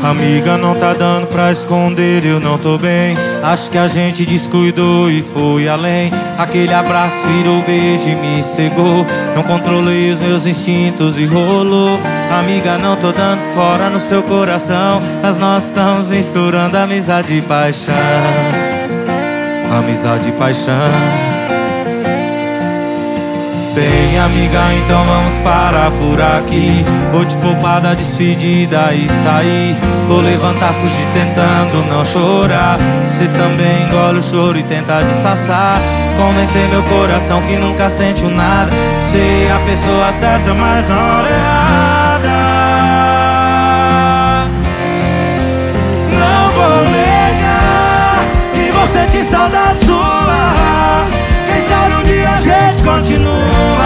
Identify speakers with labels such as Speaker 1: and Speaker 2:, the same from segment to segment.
Speaker 1: Amiga, não tá dando pra esconder, eu não tô bem. Acho que a gente descuidou e foi além. Aquele abraço virou beijo e me cegou. Não controlei os meus instintos e rolou. Amiga, não tô dando fora no seu coração, mas nós estamos misturando amizade e paixão. Amizade e paixão. Bem, amiga, então vamos parar por aqui. Vou te poupar da despedida e sair. Vou levantar, fugir tentando não chorar. Você também engole o choro e tenta disfarçar. Convencer meu coração que nunca sentiu nada. Você é a pessoa certa, mas na hora errada. Não vou negar que você tem saudade sua. Quem sabe um dia a gente continua.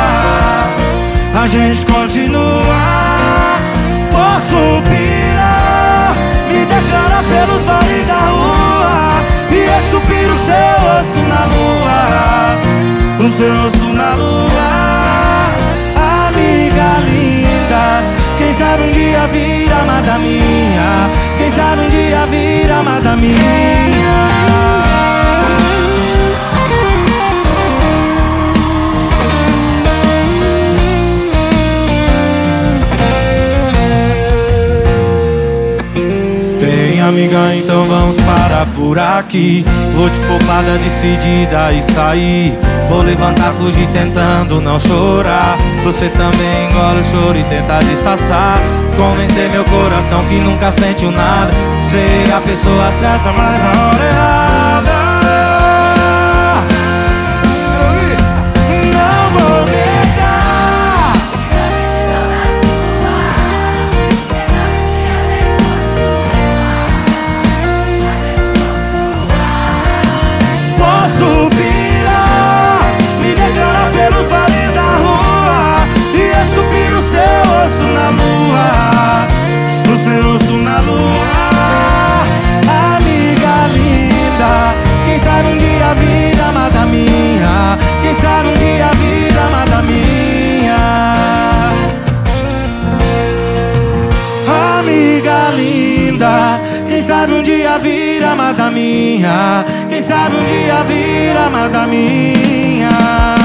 Speaker 1: A gente continua. Posso pirar, me declarar pelos vales da rua e esculpir o seu rosto na lua. O seu rosto na lua. Amiga linda, quem sabe um dia vir amada minha. Quem sabe um dia vir amada minha. Amiga, então vamos parar por aqui. Vou te poupar da despedida e sair. Vou levantar, fugir tentando não chorar. Você também engole o choro e tenta disfarçar. Convencer meu coração que nunca sentiu nada. Você é a pessoa certa, mas na hora errada. Não vou negar. Posso pirar, me declarar pelos vales da rua e esculpir o seu rosto na lua. O seu rosto na lua. Amiga linda, quem sabe um dia vir amada minha. Quem sabe um dia vir amada minha. Amiga linda, quem sabe um dia vir amada minha. Quem sabe um dia vir amada minha.